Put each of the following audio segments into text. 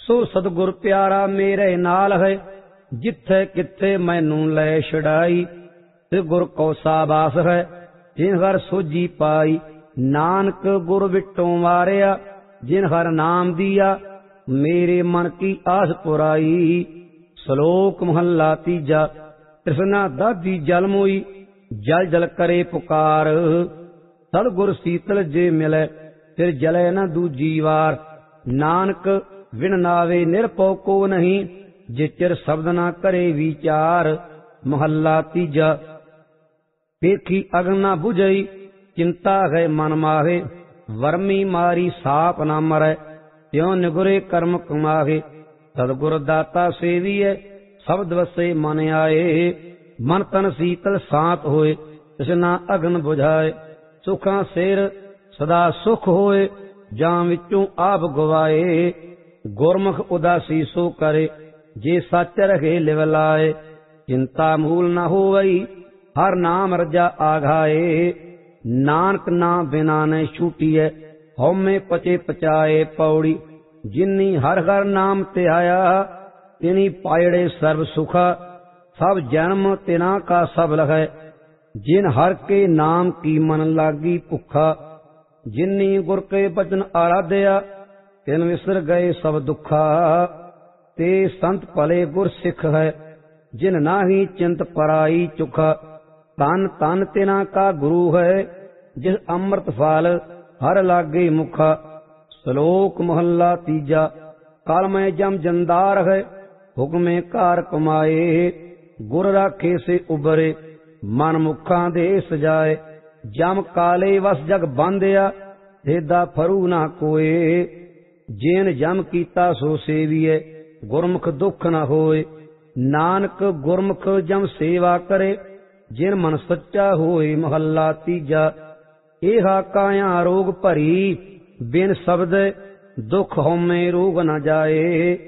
सो सतगुर प्यारा मेरे नाल है, जिथे किथे मैनू लै छड़ाई। ते गुर को साबास है, जिन हर सोझी पाई। नानक गुर विटों वारिया, जिन हर नाम दिया। मेरे मन की आस पुराई। श्लोक महला तीजा। तृष्णा दाधी जल मोई, जल जल करे पुकार। सतगुर शीतल जे मिले, फिर जले न दूजी वार। नानक विन नावे निरपौ को नहीं, जे चिर शब्द न करे विचार। महला तीजा। पेखी अग्न न बुझई, चिंता है मन माहे। वर्मी मारी साप न मरै, त्यों निगुरे कर्म कमाहे। सतगुर दाता सेविए, शब्द वसे मन आए। मन तन शीतल शांत होए, तृष्णा अग्न बुझाए। सुखां सिर सदा सुख होए, जां विचों आप गवाए। गुरमुख उदासी सो करे, जे सच रखे लिव लाए। चिंता मूल न होवई, हर नाम रजा आघाए। नानक नाम बिना न छूटिए, हौमे पचे पचाए। पौड़ी जिन्नी हर हर नाम त्याया, तिनी पायड़े सर्व सुखा। सब जन्म तिना का सब लखै, जिन हर के नाम की मन लागी भुखा। जिन्नी गुर के बचन आराध्या, तिन विसर गए सब दुखा। ते संत भले गुर सिख है, जिन नाही चिंत पराई चुखा। तन तन तिना का गुरु है, जिस अमृत फल हर लागे मुखा। श्लोक महला तीजा। काल में जम जंदार है, हुक्मे कार कमाए। गुर राखे से उबरे, मन मुखा दे सजाए। जम काले वस जग बांधिया, भेदा फरू ना कोए। जेन जम कीता सो सेविए, गुरमुख दुख न होए। नानक गुरमुख जम सेवा करे, जिन मन सच्चा होए। महला तीजा। एहा काया रोग भरी, बिन शब्द दुख होमे रोग न जाए।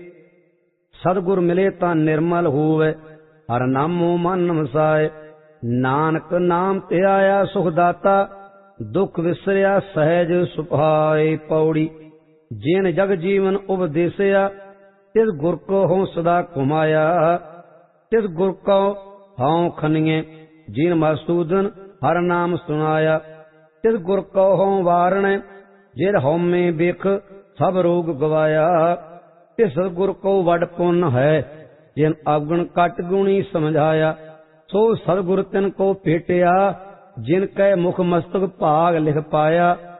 सतगुर मिले ता निर्मल होवे, हर नामो मन वसाए। नानक नाम त्याया सुख दाता, दुख विसरिया सहज सुभाए। पौड़ी जिन जग जीवन उपदेसिया, तिस गुर को हों सदा कुमाया। तिस गुर को हों खनिए, जिन मसूदन हर नाम सुनाया। तिस गुर को हों वारण, जिन होमे बिख सब रोग गवाया। तिस गुर को वड पुन है, जिन अवगुण कट गुणी समझाया। सो सतगुर तिन को भेटिया, जिन कै मुख मस्तक भाग लिख पाया।